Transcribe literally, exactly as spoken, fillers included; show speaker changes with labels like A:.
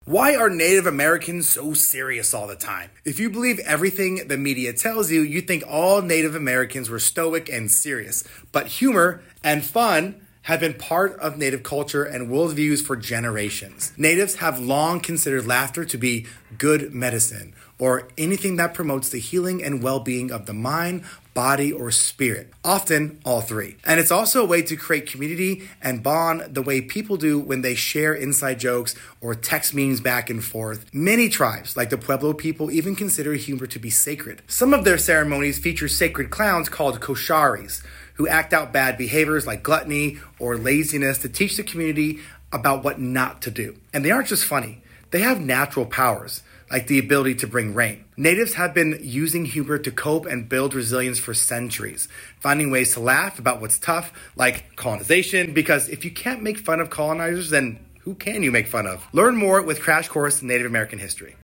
A: Why are Native Americans so serious all the time? If you believe everything the media tells you, you think all Native Americans were stoic and serious. But humor and fun have been part of Native culture and worldviews for generations. Natives have long considered laughter to be good medicine, or anything that promotes the healing and well-being of the mind, body, or spirit. Often, all three. And it's also a way to create community and bond the way people do when they share inside jokes or text memes back and forth. Many tribes, like the Pueblo people, even consider humor to be sacred. Some of their ceremonies feature sacred clowns called kosharis, who act out bad behaviors like gluttony or laziness to teach the community about what not to do. And they aren't just funny. They have natural powers, like the ability to bring rain. Natives have been using humor to cope and build resilience for centuries, finding ways to laugh about what's tough, like colonization, because if you can't make fun of colonizers, then who can you make fun of? Learn more with Crash Course in Native American History.